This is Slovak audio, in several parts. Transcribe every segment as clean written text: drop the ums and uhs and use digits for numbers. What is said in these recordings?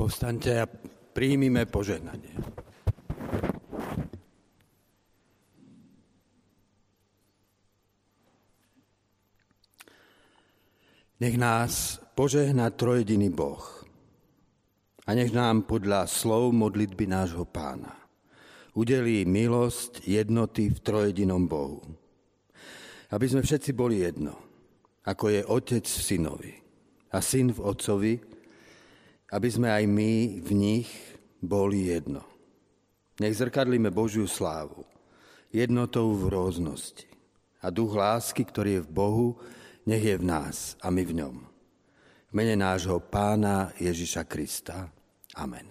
Povstaňte a príjmime požehnanie. Nech nás požehná trojediný Boh a nech nám podľa slov modlitby nášho Pána udelí milosť jednoty v trojedinom Bohu. Aby sme všetci boli jedno, ako je Otec v Synovi a Syn v Otcovi, aby sme aj my v nich boli jedno. Nech zrkadlíme Božiu slávu, jednotou v rôznosti. A duch lásky, ktorý je v Bohu, nech je v nás a my v ňom. V mene nášho Pána Ježiša Krista. Amen.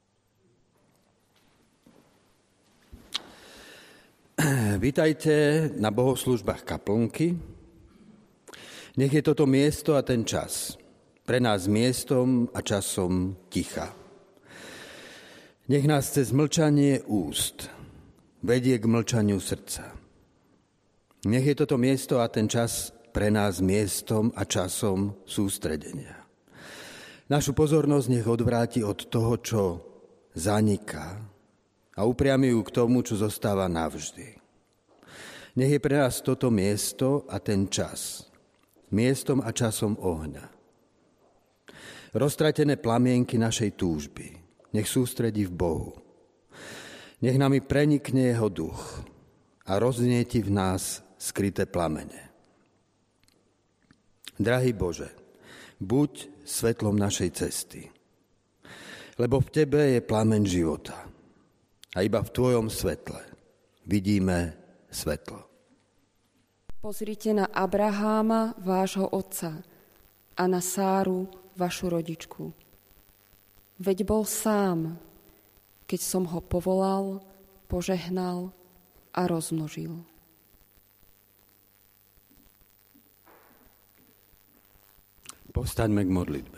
Vítajte na bohoslúžbách kaplnky. Nech je toto miesto a ten čas pre nás miestom a časom ticha. Nech nás cez mlčanie úst vedie k mlčaniu srdca. Nech je toto miesto a ten čas pre nás miestom a časom sústredenia. Našu pozornosť nech odvráti od toho, čo zaniká a upriami ju k tomu, čo zostáva navždy. Nech je pre nás toto miesto a ten čas miestom a časom ohňa. Roztratené plamienky našej túžby nech sústredí v Bohu. Nech nami prenikne jeho duch a roznieti v nás skryté plamene. Drahý Bože, buď svetlom našej cesty, lebo v Tebe je plameň života a iba v Tvojom svetle vidíme svetlo. Pozrite na Abraháma, vášho otca, a na Sáru, vašu rodičku. Veď bol sám, keď som ho povolal, požehnal a rozmnožil. Povstaňme k modlitbe.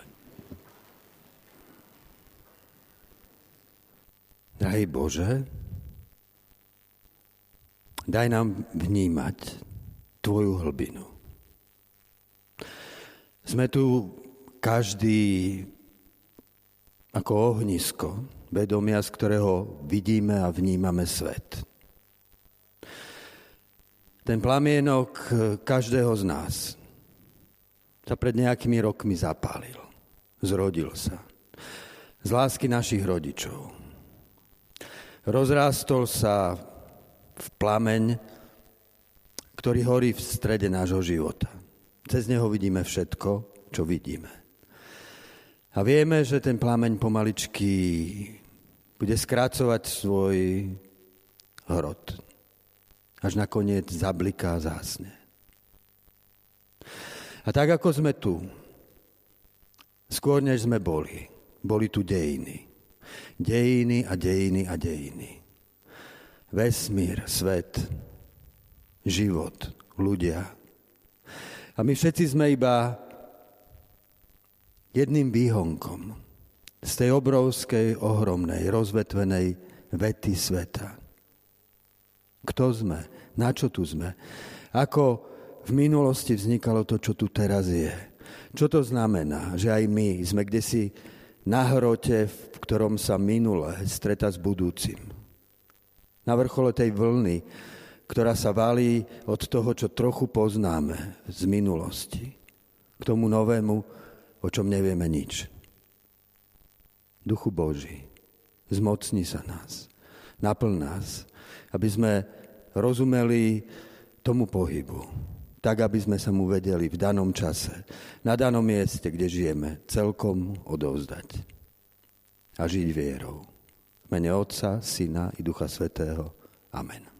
Drahý Bože, daj nám vnímať Tvoju hlbinu. Sme tu každý ako ohnisko, vedomia, z ktorého vidíme a vnímame svet. Ten plamienok každého z nás sa pred nejakými rokmi zapálil. Zrodil sa. Z lásky našich rodičov. Rozrástol sa v plameň, ktorý horí v strede nášho života. Cez neho vidíme všetko, čo vidíme. A vieme, že ten plameň pomaličky bude skrácovať svoj hrot. Až nakoniec zabliká a zhasne. A tak, ako sme tu, skôr než sme boli tu dejiny. Dejiny a dejiny a dejiny. Vesmír, svet, život, ľudia. A my všetci sme iba jedným výhonkom z tej obrovskej, ohromnej, rozvetvenej vety sveta. Kto sme? Na čo tu sme? Ako v minulosti vznikalo to, čo tu teraz je? Čo to znamená, že aj my sme kdesi na hrote, v ktorom sa minule stretá s budúcim? Na vrchole tej vlny, ktorá sa valí od toho, čo trochu poznáme z minulosti, k tomu novému, o čom nevieme nič. Duchu Boží, zmocni sa nás, naplň nás, aby sme rozumeli tomu pohybu, tak, aby sme sa mu vedeli v danom čase, na danom mieste, kde žijeme, celkom odovzdať a žiť vierou. V mene Otca, Syna i Ducha Svätého. Amen.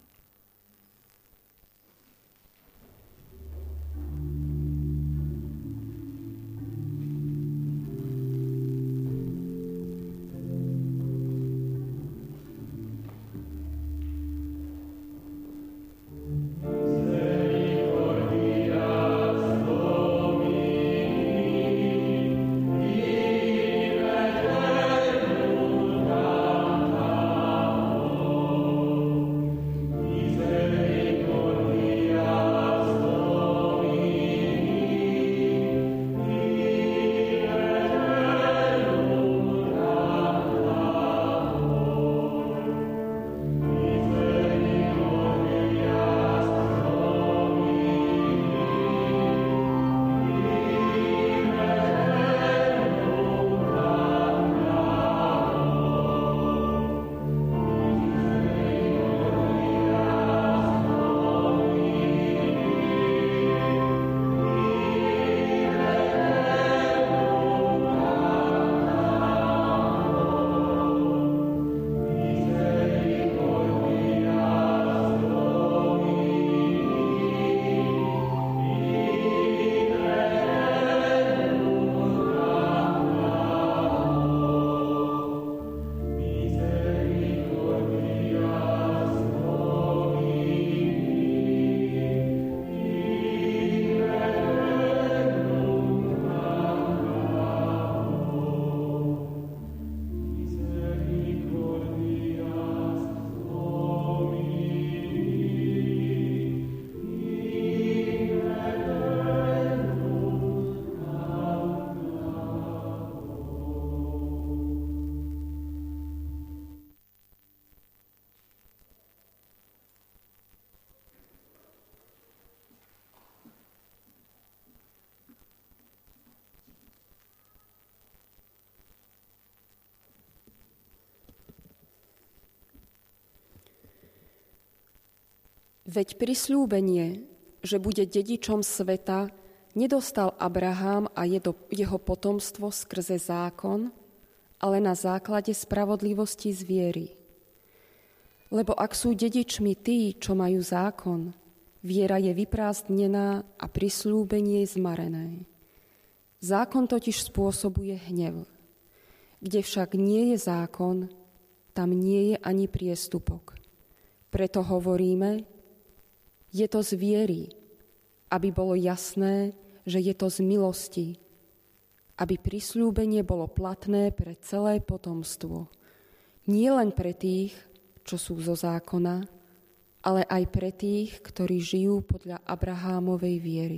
Veď prisľúbenie, že bude dedičom sveta, nedostal Abraham a jeho potomstvo skrze zákon, ale na základe spravodlivosti z viery. Lebo ak sú dedičmi tí, čo majú zákon, viera je vyprázdnená a prisľúbenie zmarené. Zákon totiž spôsobuje hnev. Kde však nie je zákon, tam nie je ani priestupok. Preto hovoríme, je to z viery, aby bolo jasné, že je to z milosti, aby prisľúbenie bolo platné pre celé potomstvo. Nie len pre tých, čo sú zo zákona, ale aj pre tých, ktorí žijú podľa Abrahámovej viery.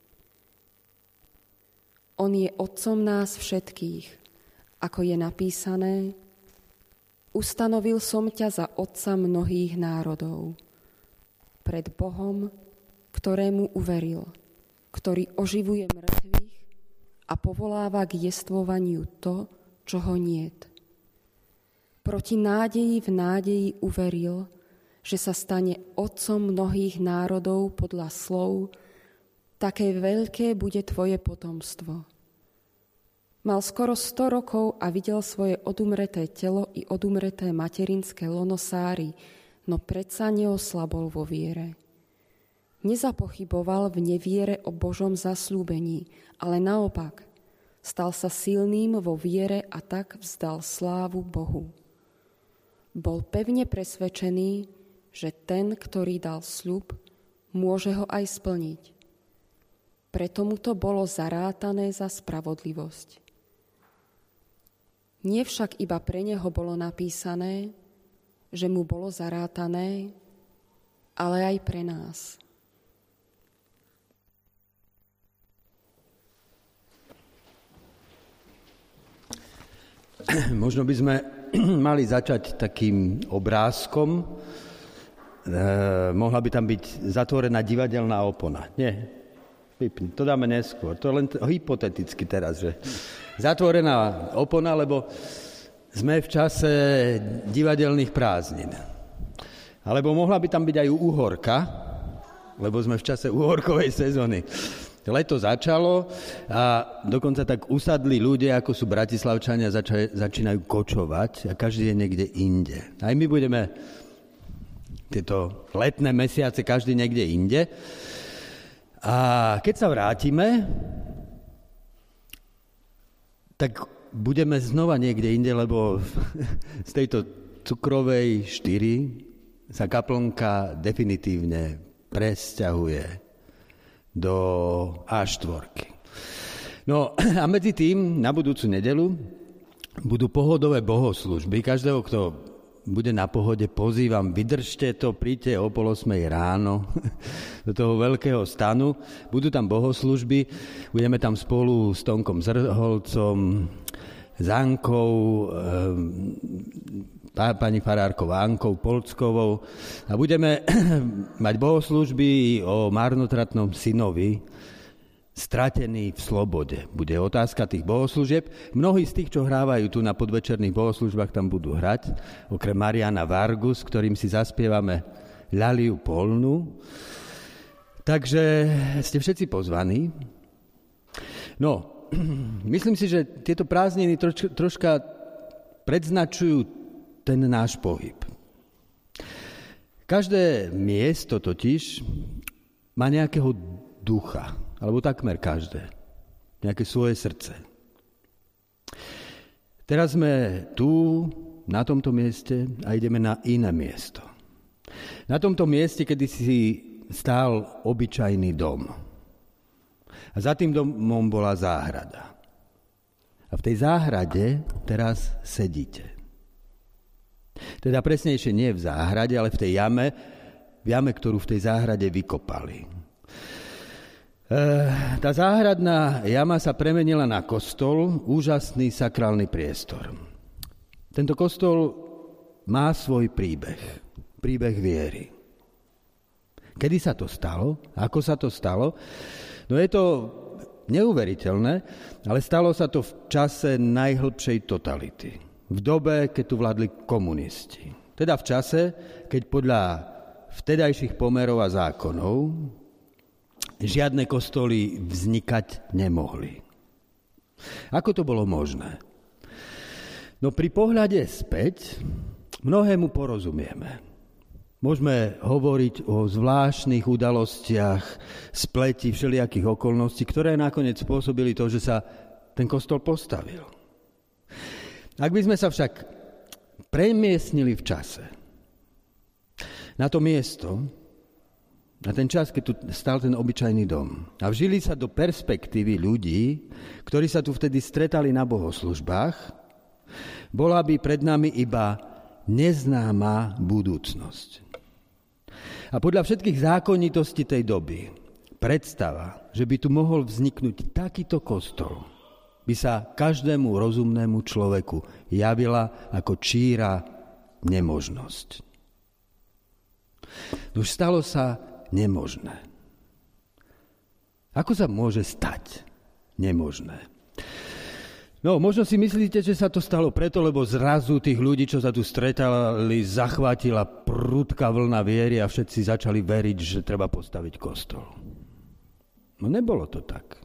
On je otcom nás všetkých, ako je napísané, ustanovil som ťa za otca mnohých národov, pred Bohom, ktorému uveril, ktorý oživuje mŕtvych a povoláva k jestvovaniu to, čo ho niet. Proti nádeji v nádeji uveril, že sa stane otcom mnohých národov podľa slov, také veľké bude tvoje potomstvo. Mal skoro 100 rokov a videl svoje odumreté telo i odumreté materinské lono Sáry, no predsa neoslabol vo viere. Nezapochyboval v neviere o Božom zasľúbení, ale naopak, stal sa silným vo viere a tak vzdal slávu Bohu. Bol pevne presvedčený, že ten, ktorý dal sľub, môže ho aj splniť. Preto mu to bolo zarátané za spravodlivosť. Nie však iba pre neho bolo napísané, že mu bolo zarátané, ale aj pre nás. Možno by sme mali začať takým obrázkom. Mohla by tam byť zatvorená divadelná opona. Nie, vypni, to dáme neskôr. To len hypoteticky teraz, že zatvorená opona, lebo sme v čase divadelných prázdnin. Alebo mohla by tam byť aj uhorka, lebo sme v čase uhorkovej sezóny. Leto začalo a dokonca tak usadli ľudia, ako sú Bratislavčania, začínajú kočovať a každý je niekde inde. Aj my budeme tieto letné mesiace každý niekde inde. A keď sa vrátime, tak budeme znova niekde inde, lebo z tejto cukrovej 4 sa kaplnka definitívne presťahuje do A4. No a medzi tým na budúcu nedeľu budú pohodové bohoslužby. Každého, kto bude na pohode, pozývam, vydržte to, príďte o 7:30 ráno do toho veľkého stanu. Budú tam bohoslužby, budeme tam spolu s Tonkom Zrholcom, s Ankou, pani farárkou Ankou Polckovou a budeme mať bohoslužby o marnotratnom synovi, stratený v slobode. Bude otázka tých bohoslúžieb. Mnohí z tých, čo hrávajú tu na podvečerných bohoslúžbách, tam budú hrať, okrem Mariana Vargu, s ktorým si zaspievame Ľaliu polnú. Takže ste všetci pozvaní. No, myslím si, že tieto prázdniny troška predznačujú ten náš pohyb. Každé miesto totiž má nejakého ducha, alebo takmer každé, nejaké svoje srdce. Teraz sme tu, na tomto mieste a ideme na iné miesto. Na tomto mieste kedysi stál obyčajný dom. A za tým domom bola záhrada. A v tej záhrade teraz sedíte. Teda presnejšie nie v záhrade, ale v tej jame, ktorú v tej záhrade vykopali. Tá záhradná jama sa premenila na kostol, úžasný sakrálny priestor. Tento kostol má svoj príbeh viery. Kedy sa to stalo? Ako sa to stalo? No je to neuveriteľné, ale stalo sa to v čase najhlbšej totality. V dobe, keď tu vládli komunisti. Teda v čase, keď podľa vtedajších pomerov a zákonov žiadne kostoly vznikať nemohli. Ako to bolo možné? No pri pohľade späť mnohému porozumieme. Môžeme hovoriť o zvláštnych udalostiach, spleti všelijakých okolností, ktoré nakoniec spôsobili to, že sa ten kostol postavil. Ak by sme sa však premiestnili v čase na to miesto, na ten čas, keď tu stal ten obyčajný dom a vžili sa do perspektívy ľudí, ktorí sa tu vtedy stretali na bohoslužbách, bola by pred nami iba neznáma budúcnosť. A podľa všetkých zákonitostí tej doby predstava, že by tu mohol vzniknúť takýto kostol, by sa každému rozumnému človeku javila ako číra nemožnosť. Už stalo sa nemožné. Ako sa môže stať nemožné? No, možno si myslíte, že sa to stalo preto, lebo zrazu tých ľudí, čo sa tu stretali, zachvátila prudká vlna viery a všetci začali veriť, že treba postaviť kostol. No nebolo to tak.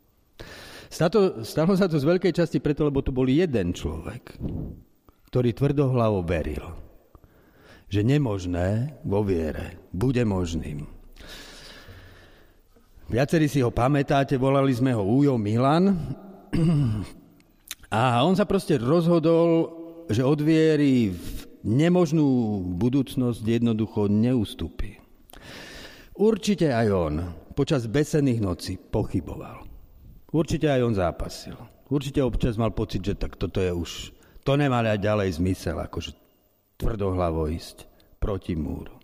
Stalo sa to z veľkej časti preto, lebo tu bol jeden človek, ktorý tvrdohlavo veril, že nemožné vo viere bude možným. Viacerí si ho pamätáte, volali sme ho Ujo Milan. A on sa proste rozhodol, že od viery v nemožnú budúcnosť jednoducho neustúpi. Určite aj on počas besenných nocí pochyboval. Určite aj on zápasil. Určite občas mal pocit, že tak toto je už, to nemá aj ďalej zmysel, akože tvrdohlavo ísť proti múru.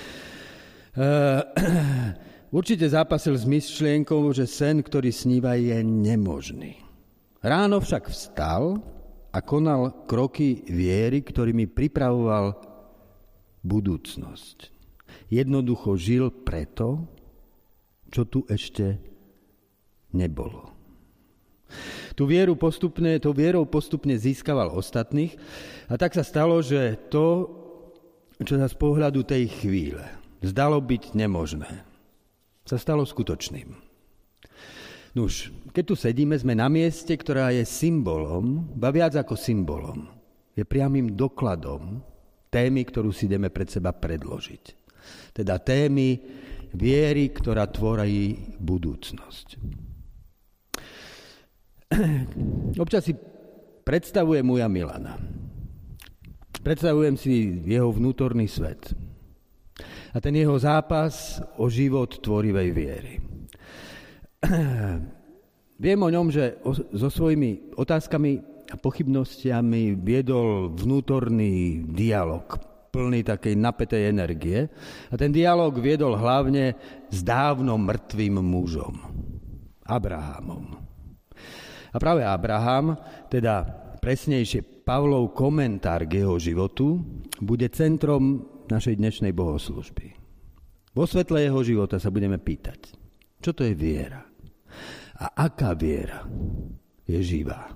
Určite zápasil s myšlienkou, že sen, ktorý sníva, je nemožný. Ráno však vstal a konal kroky viery, ktorými pripravoval budúcnosť. Jednoducho žil preto, čo tu ešte nebolo. Tou vierou postupne získaval ostatných a tak sa stalo, že to, čo sa z pohľadu tej chvíle zdalo byť nemožné, sa stalo skutočným. Nuž, keď tu sedíme, sme na mieste, ktorá je symbolom, ba viac ako symbolom, je priamym dokladom témy, ktorú si ideme pred seba predložiť. Teda témy viery, ktorá tvorí budúcnosť. Občas si predstavujem Uja Milana. Predstavujem si jeho vnútorný svet. A ten jeho zápas o život tvorivej viery. Viem o ňom, že so svojimi otázkami a pochybnostiami viedol vnútorný dialog, plný takej napätej energie. A ten dialog viedol hlavne s dávno mŕtvým mužom, Abrahamom. A práve Abraham, teda presnejšie Pavlov komentár k jeho životu, bude centrom našej dnešnej bohoslužby. Vo svetle jeho života sa budeme pýtať, čo to je viera? A aká viera je živá?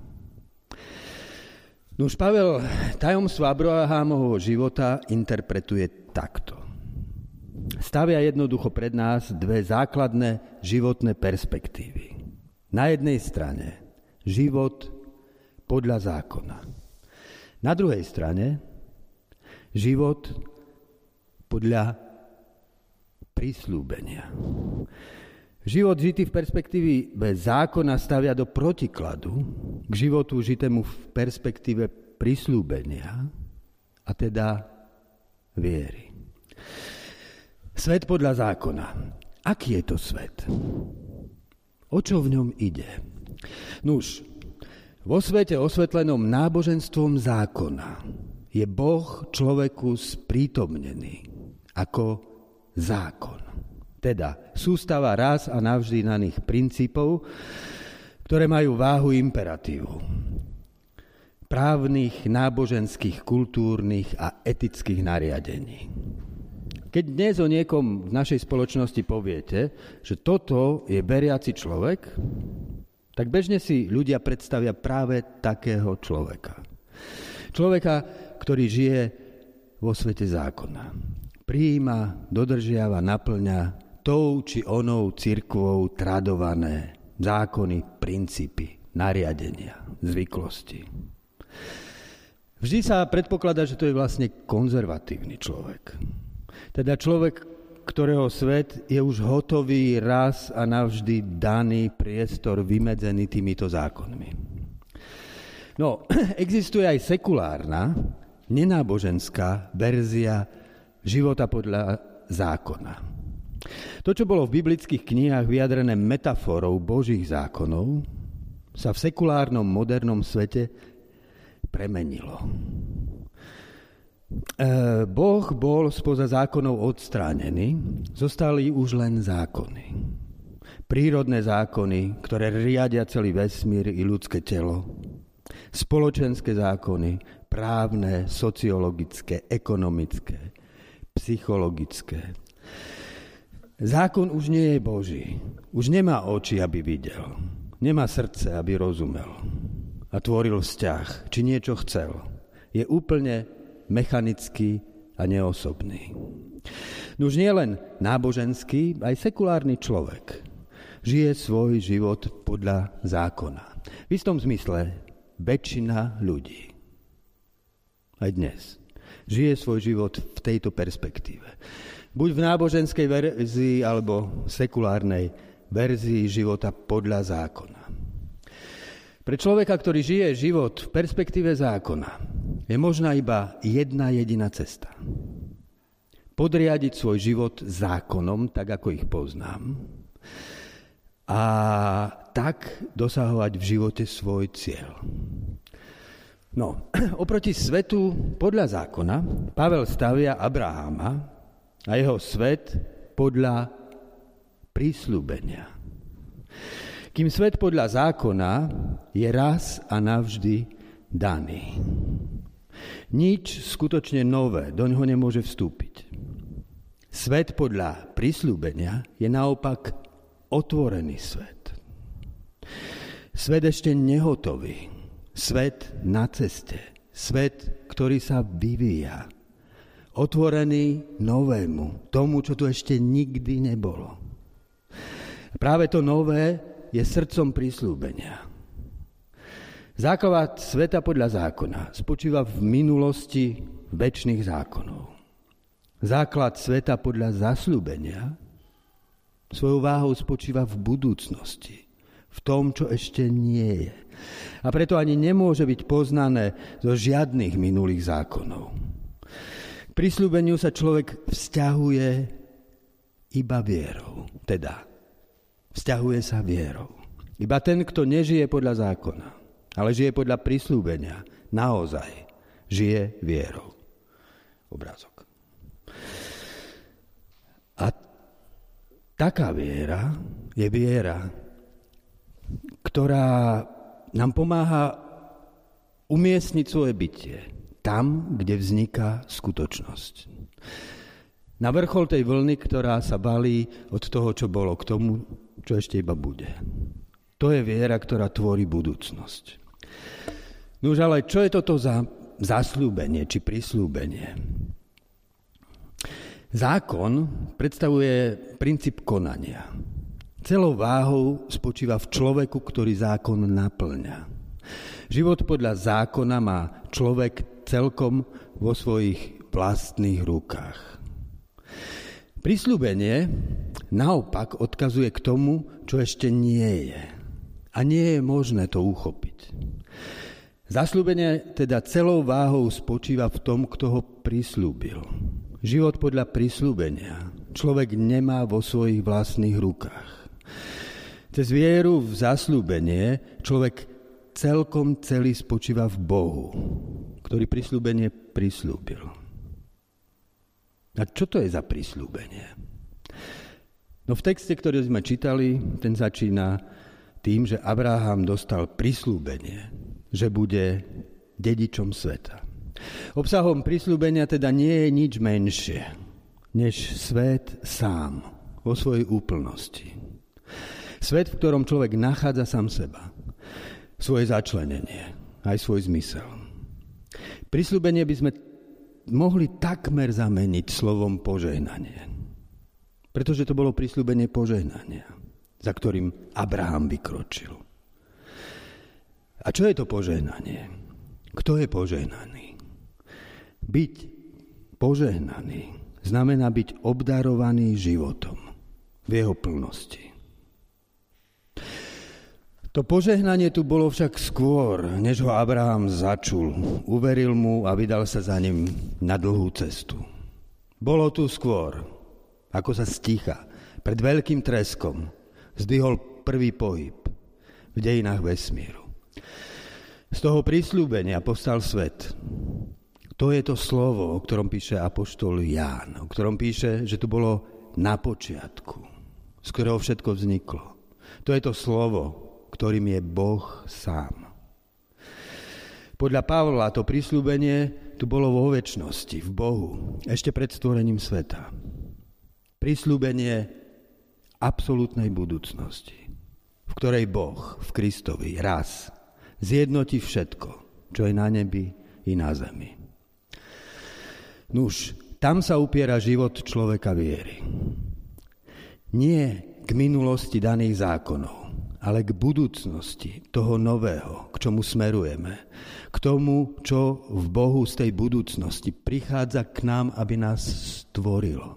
Nuž Pavel tajomstvo Abrahámovho života interpretuje takto. Stavia jednoducho pred nás dve základné životné perspektívy. Na jednej strane život podľa zákona. Na druhej strane život podľa prisľúbenia. Život žitý v perspektíve zákona stavia do protikladu k životu žitému v perspektíve prisľúbenia, a teda viery. Svet podľa zákona. Aký je to svet? O čo v ňom ide? Nuž, vo svete osvetlenom náboženstvom zákona je Boh človeku sprítomnený ako zákon. Teda sústava raz a navždy daných princípov, ktoré majú váhu imperatívu. Právnych, náboženských, kultúrnych a etických nariadení. Keď dnes o niekom v našej spoločnosti poviete, že toto je veriaci človek, tak bežne si ľudia predstavia práve takého človeka. Človeka, ktorý žije vo svete zákona. prijíma, dodržiava, naplňa tou či onou cirkvou tradované zákony, princípy, nariadenia, zvyklosti. Vždy sa predpokladá, že to je vlastne konzervatívny človek. Teda človek, ktorého svet je už hotový raz a navždy daný priestor vymedzený týmito zákonmi. No, existuje aj sekulárna, nenáboženská verzia života podľa zákona. To, čo bolo v biblických knihách vyjadrené metaforou Božích zákonov, sa v sekulárnom modernom svete premenilo. Boh bol spoza zákonov odstránený, zostali už len zákony. Prírodné zákony, ktoré riadia celý vesmír i ľudské telo. Spoločenské zákony, právne, sociologické, ekonomické, psychologické. Zákon už nie je Boží. Už nemá oči, aby videl. Nemá srdce, aby rozumel. A tvoril vzťah, či niečo chcel. Je úplne mechanický a neosobný. Už nie len náboženský, aj sekulárny človek žije svoj život podľa zákona. V istom zmysle väčšina ľudí aj dnes žije svoj život v tejto perspektíve. Buď v náboženskej verzii alebo sekulárnej verzii života podľa zákona. Pre človeka, ktorý žije život v perspektíve zákona, je možná iba jedna jediná cesta. Podriadiť svoj život zákonom, tak ako ich poznám, a tak dosahovať v živote svoj cieľ. No, oproti svetu podľa zákona Pavel stavia Abraháma a jeho svet podľa prísľubenia. Kým svet podľa zákona je raz a navždy daný. Nič skutočne nové do ňoho nemôže vstúpiť. Svet podľa prísľubenia je naopak otvorený svet. Svet ešte nehotový. Svet na ceste. Svet, ktorý sa vyvíja. Otvorený novému. Tomu, čo tu ešte nikdy nebolo. Práve to nové je srdcom prísľúbenia. Základ sveta podľa zákona spočíva v minulosti večných zákonov. Základ sveta podľa zasľúbenia svojou váhou spočíva v budúcnosti, v tom, čo ešte nie je. A preto ani nemôže byť poznané zo žiadnych minulých zákonov. K prísľúbeniu sa človek vzťahuje iba vierou, teda vzťahuje sa vierou. Iba ten, kto nežije podľa zákona, ale žije podľa prísľúbenia, naozaj žije vierou. Obrázok. A taká viera je viera, ktorá nám pomáha umiestniť svoje bytie tam, kde vzniká skutočnosť. Na vrchol tej vlny, ktorá sa valí od toho, čo bolo, k tomu, čo ešte iba bude. To je viera, ktorá tvorí budúcnosť. No už ale čo je toto za zasľúbenie či prisľúbenie? Zákon predstavuje princíp konania. Celou váhou spočíva v človeku, ktorý zákon naplňa. Život podľa zákona má človek celkom vo svojich vlastných rukách. Prisľúbenie naopak odkazuje k tomu, čo ešte nie je. A nie je možné to uchopiť. Zasľúbenie teda celou váhou spočíva v tom, kto ho prisľúbil. Život podľa prisľúbenia človek nemá vo svojich vlastných rukách. Cez vieru v zasľúbenie človek celkom celý spočíva v Bohu, ktorý prisľúbenie prisľúbil. A čo to je za prisľúbenie? No v texte, ktorý sme čítali, ten začína tým, že Abraham dostal prisľúbenie, že bude dedičom sveta. Obsahom prisľúbenia teda nie je nič menšie, než svet sám, vo svojej úplnosti. Svet, v ktorom človek nachádza sám seba, svoje začlenenie, aj svoj zmysel. Prisľúbenie by sme mohli takmer zameniť slovom požehnanie. Pretože to bolo prisľúbenie požehnania, za ktorým Abraham vykročil. A čo je to požehnanie? Kto je požehnaný? Byť požehnaný znamená byť obdarovaný životom v jeho plnosti. To požehnanie tu bolo však skôr, než ho Abraham začul. Uveril mu a vydal sa za ním na dlhú cestu. Bolo tu skôr, ako sa stícha pred veľkým treskom zdvihol prvý pohyb v dejinách vesmíru. Z toho prisľúbenia povstal svet. To je to slovo, o ktorom píše apoštol Ján, o ktorom píše, že to bolo na počiatku, z ktorého všetko vzniklo. To je to slovo, ktorým je Boh sám. Podľa Pavla to prisľúbenie tu bolo vo večnosti, v Bohu, ešte pred stvorením sveta. Prisľúbenie absolútnej budúcnosti, v ktorej Boh v Kristovi raz zjednotí všetko, čo je na nebi i na zemi. Nuž, tam sa upiera život človeka viery. Nie k minulosti daných zákonov, ale k budúcnosti toho nového, k čomu smerujeme. K tomu, čo v Bohu z tej budúcnosti prichádza k nám, aby nás stvorilo.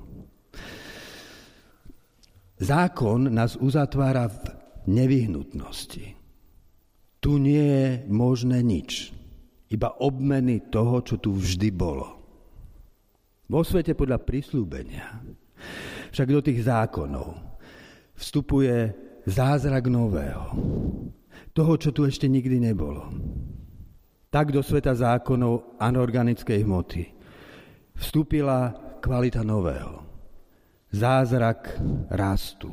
Zákon nás uzatvára v nevyhnutnosti. Tu nie je možné nič, iba obmeny toho, čo tu vždy bolo. Vo svete podľa prisľúbenia však do tých zákonov vstupuje zázrak nového, toho, čo tu ešte nikdy nebolo. Tak do sveta zákonov anorganickej hmoty vstúpila kvalita nového, zázrak rastu.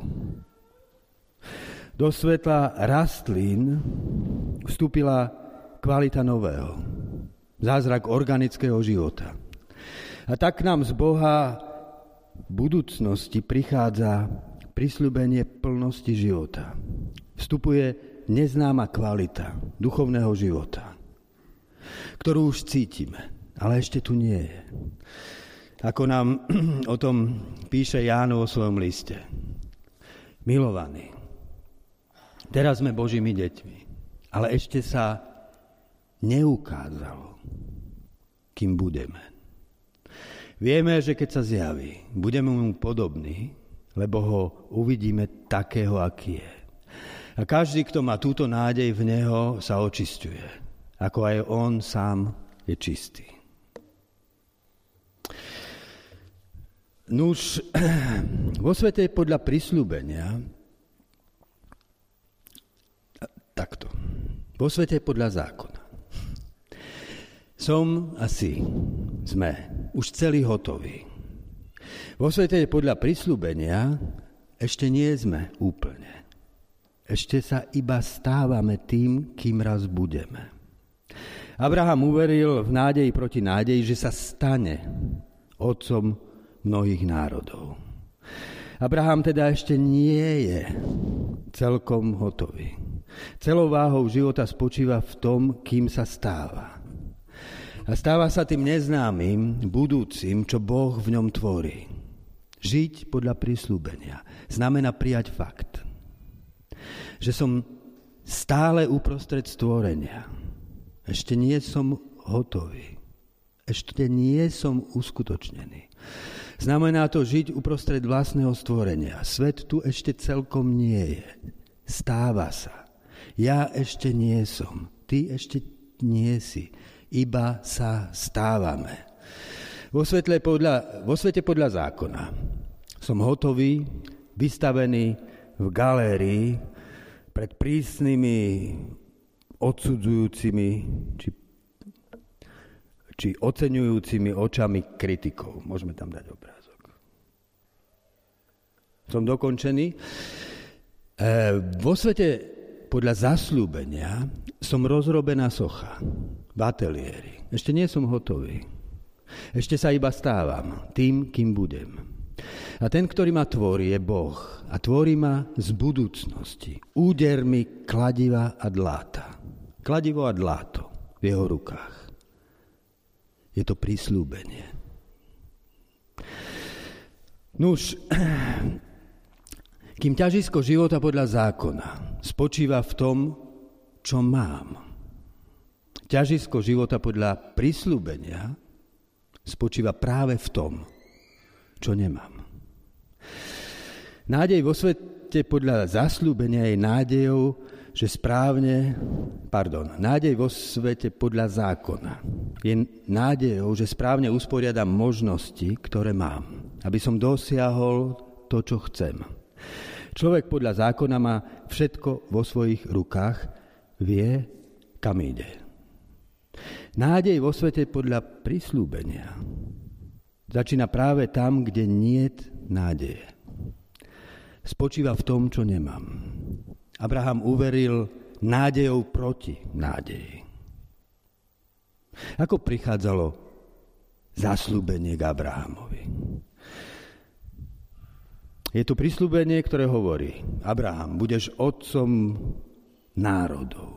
Do sveta rastlín vstúpila kvalita nového, zázrak organického života. A tak nám z Boha v budúcnosti prichádza prisľúbenie plnosti života. Vstupuje neznáma kvalita duchovného života, ktorú už cítime, ale ešte tu nie je. Ako nám o tom píše Ján vo svojom liste. Milovaní, teraz sme Božími deťmi, ale ešte sa neukázalo, kým budeme. Vieme, že keď sa zjaví, budeme mu podobní, lebo ho uvidíme takého, aký je. A každý, kto má túto nádej v neho, sa očisťuje, ako aj on sám je čistý. Nuž, vo svete podľa prisľúbenia takto. Vo svete podľa zákona. Sme už celý hotoví. Vo svete podľa prisľúbenia ešte nie sme úplne. Ešte sa iba stávame tým, kým raz budeme. Abraham uveril v nádeji proti nádeji, že sa stane otcom mnohých národov. Abraham teda ešte nie je celkom hotový. Celou váhou života spočíva v tom, kým sa stáva. A stáva sa tým neznámym, budúcim, čo Boh v ňom tvorí. Žiť podľa prisľúbenia znamená prijať fakt, že som stále uprostred stvorenia. Ešte nie som hotový. Ešte nie som uskutočnený. Znamená to žiť uprostred vlastného stvorenia. Svet tu ešte celkom nie je. Stáva sa. Ja ešte nie som. Ty ešte nie si. Iba sa stávame. Vo svete podľa zákona som hotový, vystavený v galérii pred prísnymi odsudzujúcimi či oceňujúcimi očami kritikov. Môžeme tam dať obrázok. Som dokončený. Vo svete podľa zasľúbenia som rozrobená socha v ateliéri. Ešte nie som hotový. Ešte sa iba stávam tým, kým budem. A ten, ktorý ma tvorí, je Boh. A tvorí ma z budúcnosti. Údermi kladiva a dláta. Kladivo a dláto v jeho rukách. Je to prisľúbenie. Nuž, kým ťažisko života podľa zákona spočíva v tom, čo mám, ťažisko života podľa prisľúbenia spočíva práve v tom, čo nemám. Nádej vo svete podľa zasľúbenia je nádej vo svete podľa zákona je nádejou, že správne usporiadam možnosti, ktoré mám, aby som dosiahol to, čo chcem. Človek podľa zákona má všetko vo svojich rukách, vie, kam ide. Nádej vo svete podľa prisľúbenia začína práve tam, kde niet nádeje. Spočíva v tom, čo nemám. Abraham uveril nádejou proti nádeji. Ako prichádzalo zasľúbenie k Abrahamovi? Je tu prisľúbenie, ktoré hovorí: Abraham, budeš otcom národov.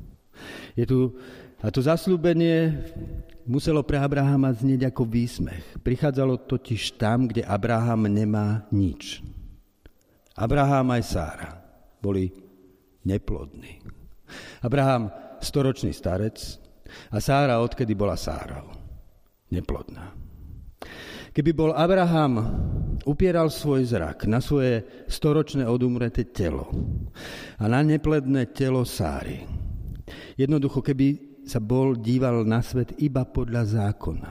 A to zasľúbenie muselo pre Abrahama znieť ako výsmech. Prichádzalo totiž tam, kde Abraham nemá nič. Abraham aj Sára boli neplodní. Abraham 100-ročný starec a Sára odkedy bola Sárou neplodná. Keby bol Abraham upieral svoj zrak na svoje 100-ročné odumreté telo a na neplodné telo Sáry, jednoducho keby sa bol díval na svet iba podľa zákona,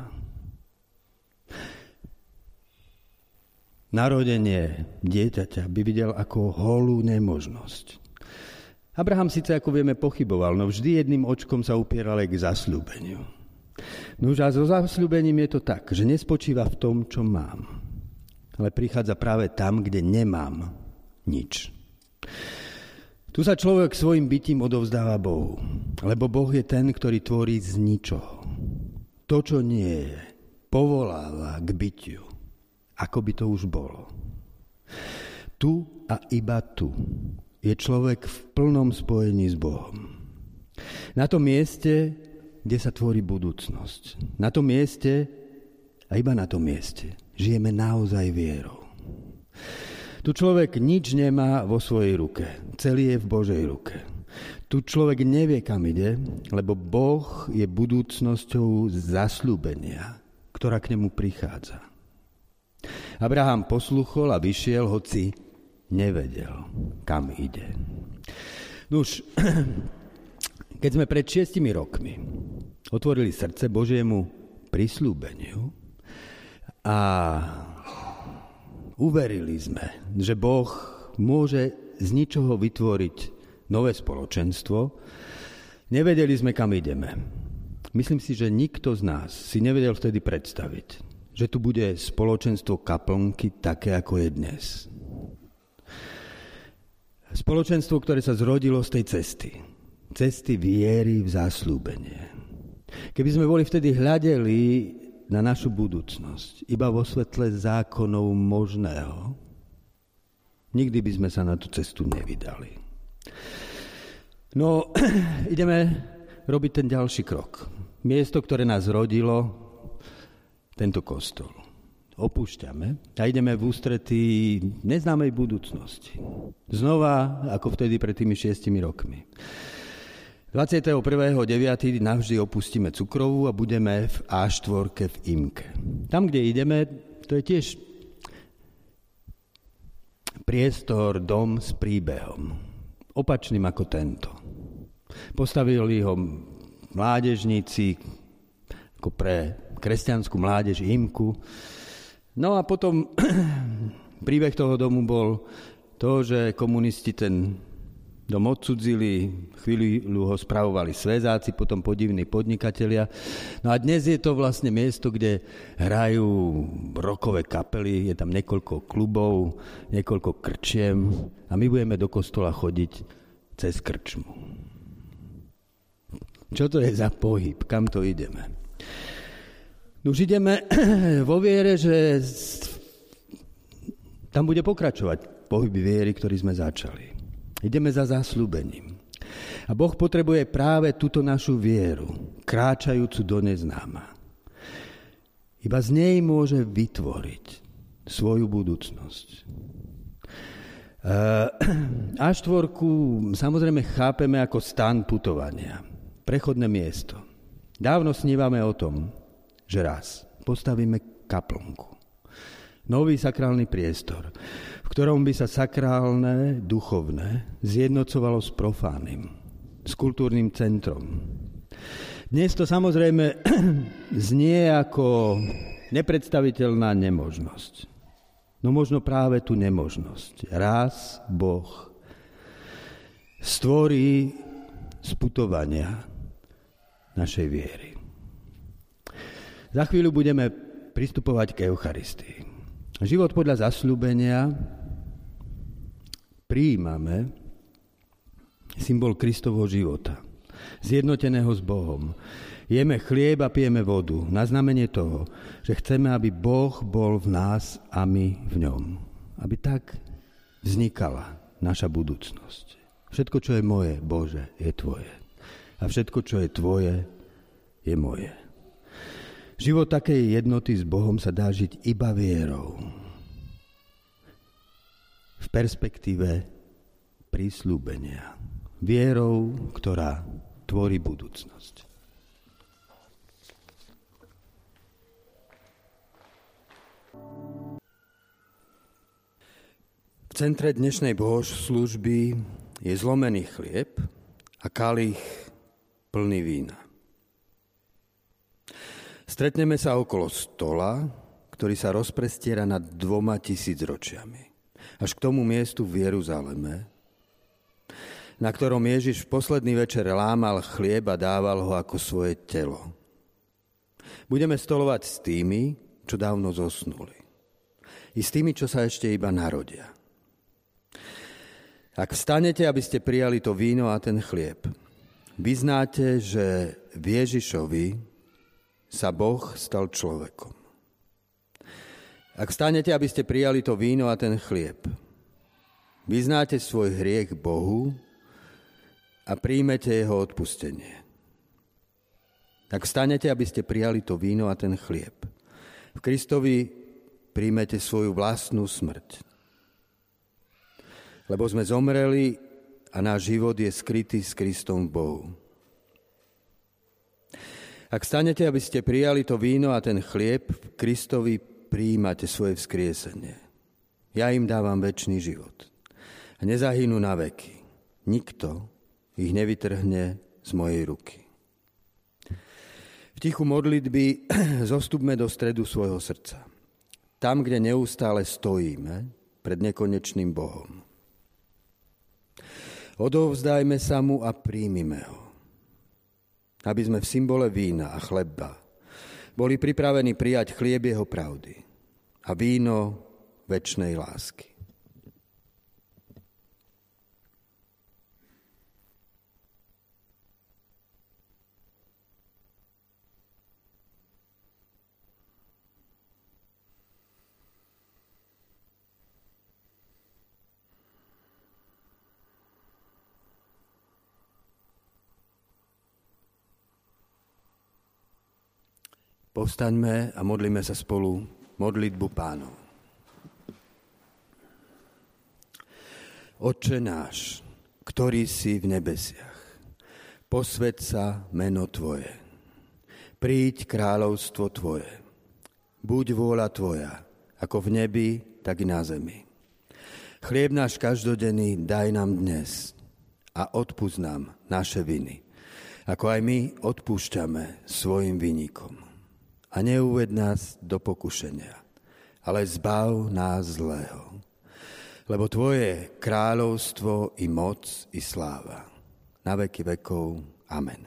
narodenie dieťaťa by videl ako holú nemožnosť. Abraham síce, ako vieme, pochyboval, no vždy jedným očkom sa upieral aj k zasľúbeniu. Nuž a so zasľúbením je to tak, že nespočíva v tom, čo mám, ale prichádza práve tam, kde nemám nič. Tu sa človek svojim bytím odovzdáva Bohu, lebo Boh je ten, ktorý tvorí z ničoho. To, čo nie je, povoláva k bytiu, ako by to už bolo. Tu a iba tu je človek v plnom spojení s Bohom. Na tom mieste, kde sa tvorí budúcnosť. Na tom mieste a iba na tom mieste žijeme naozaj vierou. Tu človek nič nemá vo svojej ruke. Celý je v Božej ruke. Tu človek nevie, kam ide, lebo Boh je budúcnosťou zasľúbenia, ktorá k nemu prichádza. Abraham posluchol a vyšiel, hoci nevedel, kam ide. Nuž, keď sme pred 6 rokmi otvorili srdce Božiemu prisľúbeniu a uverili sme, že Boh môže z ničoho vytvoriť nové spoločenstvo, nevedeli sme, kam ideme. Myslím si, že nikto z nás si nevedel vtedy predstaviť, že tu bude spoločenstvo kaplnky také, ako je dnes. Spoločenstvo, ktoré sa zrodilo z tej cesty viery v zasľúbenie. Keby sme boli vtedy hľadeli na našu budúcnosť iba vo svetle zákonov možného, nikdy by sme sa na tú cestu nevydali. No, ideme robiť ten ďalší krok. Miesto, ktoré nás rodilo, tento kostol. Opúšťame a ideme v ústretí neznámej budúcnosti. Znova, ako vtedy pred tými 6 rokmi. 21.9. navždy opustíme Cukrovú a budeme v A4 v Imke. Tam, kde ideme, to je tiež priestor, dom s príbehom. Opačným ako tento. Postavili ho mládežníci ako pre kresťanskú mládež Imku. No a potom príbeh toho domu bol to, že komunisti ten dom odcudzili, chvíľu ho spravovali svezáci, potom podivní podnikatelia. No a dnes je to vlastne miesto, kde hrajú rockové kapely, je tam niekoľko klubov, niekoľko krčiem a my budeme do kostola chodiť cez krčmu. Čo to je za pohyb? Kam to ideme? Už ideme vo viere, že tam bude pokračovať pohyb viery, ktorý sme začali. Ideme za zasľúbením. A Boh potrebuje práve túto našu vieru, kráčajúcu do neznáma. Iba z nej môže vytvoriť svoju budúcnosť. A4 samozrejme chápeme ako stan putovania, prechodné miesto. Dávno snívame o tom, že raz postavíme kaplnku. Nový sakrálny priestor, v ktorom by sa sakrálne, duchovné zjednocovalo s profánnym, s kultúrnym centrom. Dnes to samozrejme znie ako nepredstaviteľná nemožnosť. No možno práve tú nemožnosť. Raz Boh stvorí z putovania našej viery. Za chvíľu budeme pristupovať k Eucharistii. Život podľa zasľúbenia prijímame symbol Kristovho života, zjednoteného s Bohom. Jeme chlieb a pijeme vodu na znamenie toho, že chceme, aby Boh bol v nás a my v ňom. Aby tak vznikala naša budúcnosť. Všetko, čo je moje, Bože, je tvoje. A všetko, čo je tvoje, je moje. Život takej jednoty s Bohom sa dá žiť iba vierou. V perspektíve prísľubenia. Vierou, ktorá tvorí budúcnosť. V centre dnešnej bohoslužby je zlomený chlieb a kalich plný vína. Stretneme sa okolo stola, ktorý sa rozprestiera nad 2000 ročiami. Až k tomu miestu v Jeruzaleme, na ktorom Ježiš v posledný večer lámal chlieb a dával ho ako svoje telo. Budeme stolovať s tými, čo dávno zosnuli. I s tými, čo sa ešte iba narodia. Ak vstanete, aby ste prijali to víno a ten chlieb, vyznáte, že v Ježišovi sa Boh stal človekom. Ak vstanete, aby ste prijali to víno a ten chlieb, vyznáte svoj hriech Bohu a príjmete jeho odpustenie. Ak vstanete, aby ste prijali to víno a ten chlieb, v Kristovi príjmete svoju vlastnú smrť. Lebo sme zomreli a náš život je skrytý s Kristom v Bohu. Ak stanete, aby ste prijali to víno a ten chlieb, v Kristovi prijímate svoje vzkriesenie. Ja im dávam večný život. A nezahynú na veky. Nikto ich nevytrhne z mojej ruky. V tichu modlitby zostupme do stredu svojho srdca. Tam, kde neustále stojíme pred nekonečným Bohom. Odovzdajme sa mu a príjmime ho. Aby sme v symbole vína a chleba boli pripravení prijať chlieb jeho pravdy a víno večnej lásky. Povstaňme a modlíme sa spolu modlitbu Pánov. Otče náš, ktorý si v nebesiach, posväť sa meno Tvoje. Príď kráľovstvo Tvoje. Buď vôľa Tvoja, ako v nebi, tak i na zemi. Chlieb náš každodenný daj nám dnes a odpusť nám naše viny, ako aj my odpúšťame svojim vinníkom. A neuved nás do pokušenia, ale zbav nás zlého. Lebo Tvoje kráľovstvo i moc i sláva. Na veky vekov. Amen.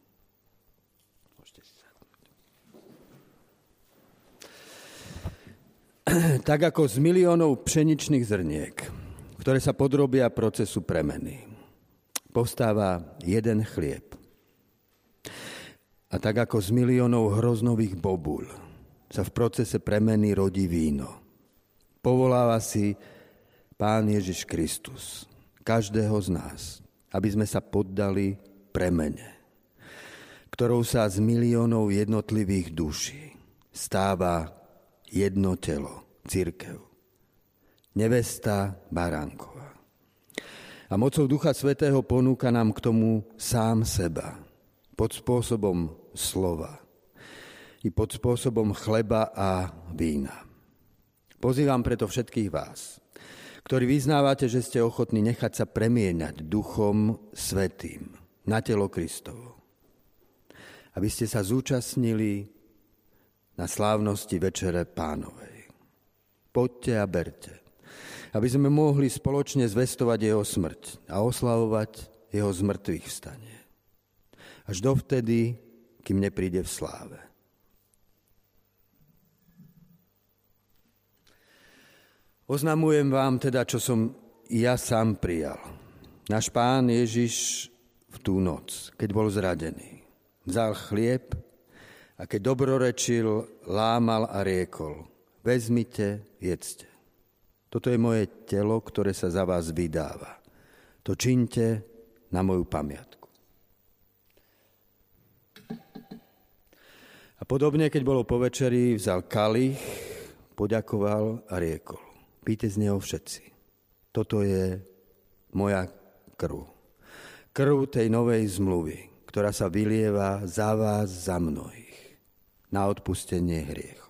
Tak ako z miliónov pšeničných zrniek, ktoré sa podrobia procesu premeny, povstáva jeden chlieb. A tak ako z miliónov hroznových bobúľ sa v procese premeny rodí víno. Povoláva si Pán Ježiš Kristus každého z nás, aby sme sa poddali premene, ktorou sa z miliónov jednotlivých duší stáva jedno telo, cirkev. Nevesta Baránková. A mocou Ducha Svätého ponúka nám k tomu sám seba, pod spôsobom slova i pod spôsobom chleba a vína. Pozývam preto všetkých vás, ktorí vyznávate, že ste ochotní nechať sa premieňať Duchom Svätým na telo Kristovo, aby ste sa zúčastnili na slávnosti Večere Pánovej. Poďte a berte, aby sme mohli spoločne zvestovať jeho smrť a oslavovať jeho zmrtvých vstanie. Až dovtedy, kým nepríde v sláve. Oznamujem vám teda, čo som ja sám prijal. Náš Pán Ježiš v tú noc, keď bol zradený, vzal chlieb a keď dobrorečil, lámal a riekol: vezmite, jedzte. Toto je moje telo, ktoré sa za vás vydáva. To čiňte na moju pamiatku. A podobne, keď bolo po večeri, vzal kalich, poďakoval a riekol: píte z neho všetci. Toto je moja krv. Krv tej novej zmluvy, ktorá sa vylieva za vás, za mnohých, na odpustenie hriechov.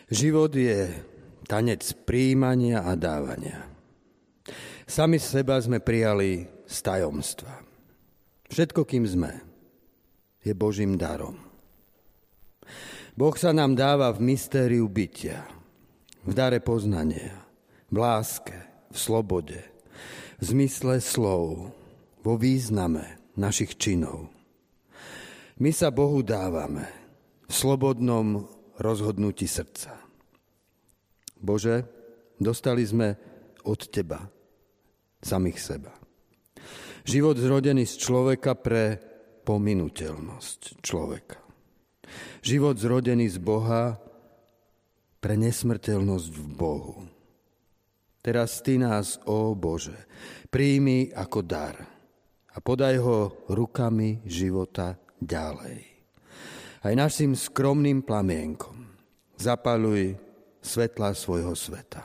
Život je tanec prijímania a dávania. Sami seba sme prijali z tajomstva. Všetko, kým sme, je Božím darom. Boh sa nám dáva v mystériu bytia, v dare poznania, v láske, v slobode, v zmysle slov, vo význame našich činov. My sa Bohu dávame v slobodnom rozhodnutí srdca. Bože, dostali sme od Teba samých seba. Život zrodený z človeka pre pominuteľnosť človeka. Život zrodený z Boha pre nesmrteľnosť v Bohu. Teraz Ty nás, ó Bože, príjmi ako dar a podaj ho rukami života ďalej. Aj našim skromným plamienkom zapaľuj svetla svojho sveta.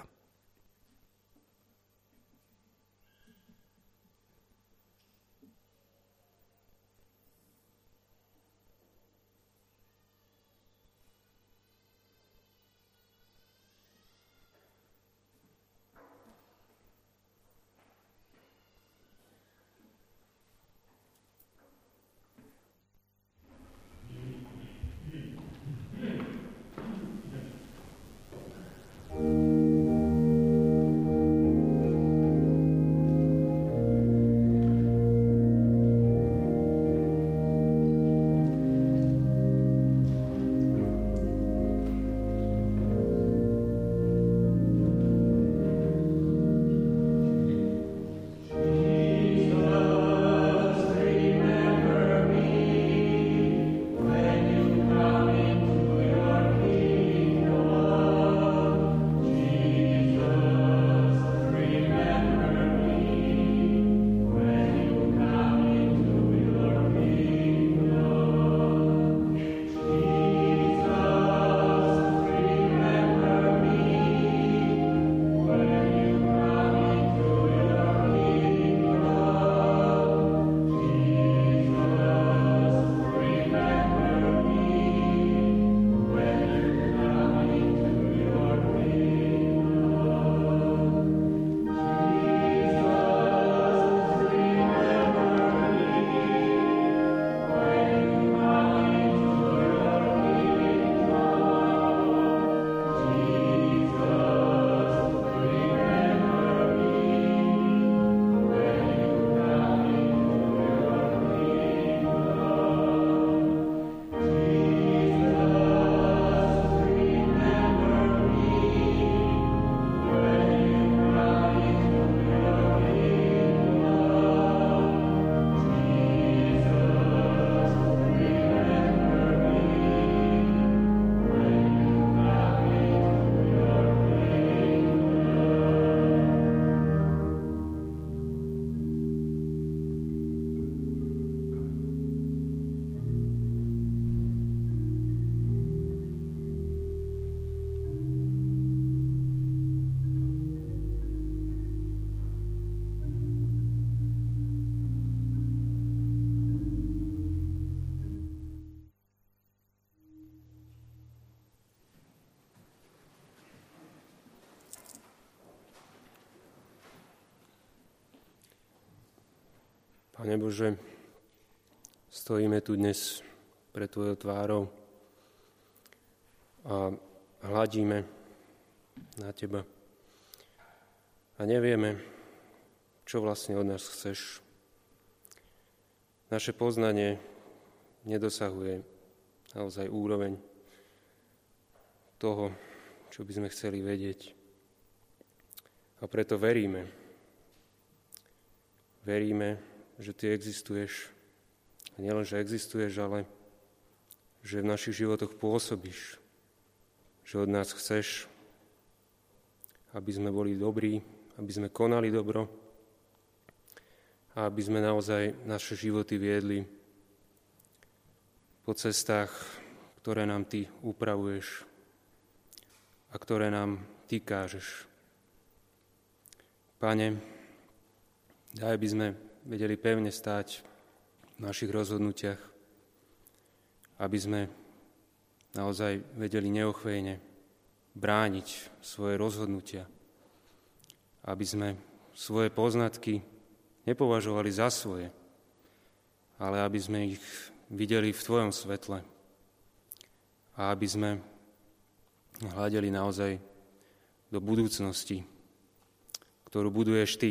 Pane Bože, stojíme tu dnes pred Tvojou tvárou a hľadíme na Teba a nevieme, čo vlastne od nás chceš. Naše poznanie nedosahuje naozaj úroveň toho, čo by sme chceli vedieť. A preto veríme, že Ty existuješ. A nielen, že existuješ, ale že v našich životoch pôsobíš. Že od nás chceš, aby sme boli dobrí, aby sme konali dobro a aby sme naozaj naše životy viedli po cestách, ktoré nám Ty upravuješ a ktoré nám Ty kážeš. Pane, daj, aby sme vedeli pevne stáť v našich rozhodnutiach, aby sme naozaj vedeli neochvejne brániť svoje rozhodnutia, aby sme svoje poznatky nepovažovali za svoje, ale aby sme ich videli v Tvojom svetle a aby sme hľadeli naozaj do budúcnosti, ktorú buduješ Ty,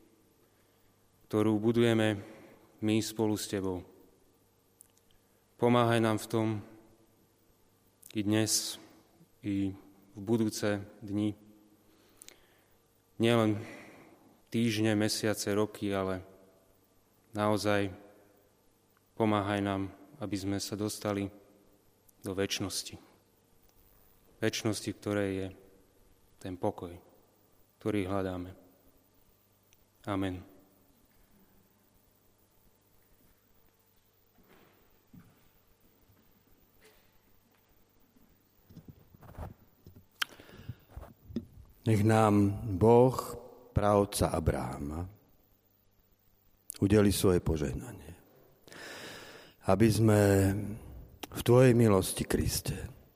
ktorú budujeme my spolu s Tebou. Pomáhaj nám v tom i dnes, i v budúce dni. Nielen týždne, mesiace, roky, ale naozaj pomáhaj nám, aby sme sa dostali do večnosti. Večnosti, v ktorej je ten pokoj, ktorý hľadáme. Amen. Nech nám Boh, praotca Abraháma, udeli svoje požehnanie. Aby sme v Tvojej milosti, Kriste,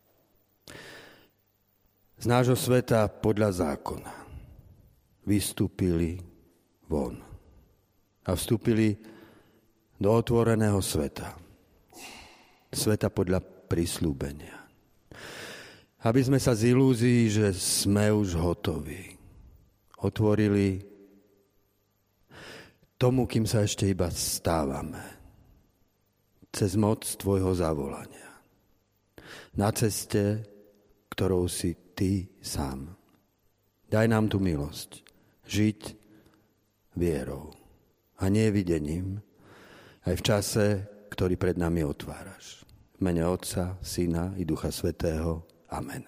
z nášho sveta podľa zákona vystúpili von a vstúpili do otvoreného sveta. Sveta podľa prisľúbenia. Aby sme sa z ilúzií, že sme už hotoví, otvorili tomu, kým sa ešte iba stávame, cez moc Tvojho zavolania. Na ceste, ktorou si Ty sám. Daj nám tú milosť žiť vierou a nie videním, aj v čase, ktorý pred nami otváraš. V mene Otca, Syna i Ducha Svätého. Amen.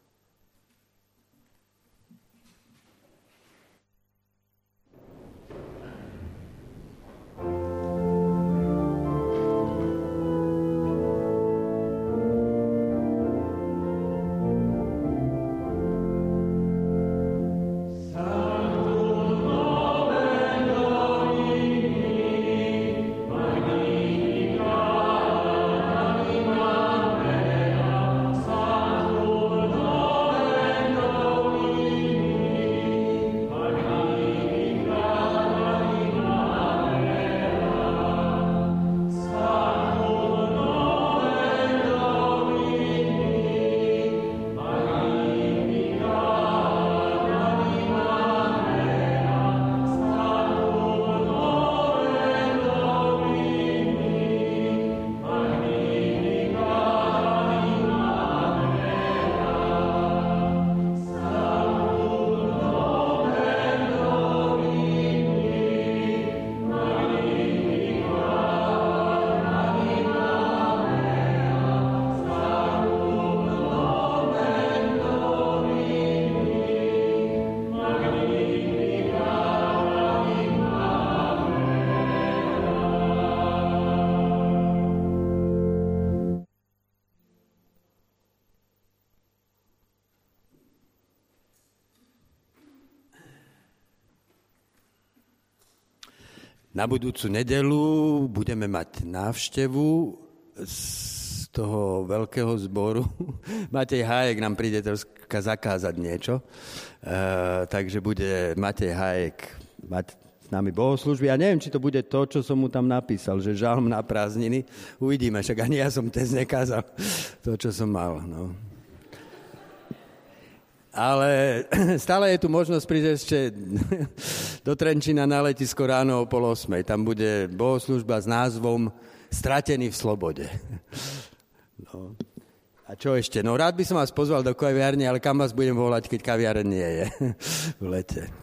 Na budúcu nedeľu budeme mať návštevu z toho veľkého zboru. Matej Hájek nám príde troška zakázať niečo, takže bude Matej Hájek mať s nami bohoslúžby. Ja neviem, či to bude to, čo som mu tam napísal, že žalm na prázdniny. Uvidíme, však ani ja som dnes nekázal to, čo som mal. No. Ale stále je tu možnosť prísť ešte do Trenčína na letisko ráno o 7:30. Tam bude bohoslúžba s názvom Stratený v slobode. No. A čo ešte? No rád by som vás pozval do kaviárne, ale kam vás budem volať, keď kaviareň nie je v lete.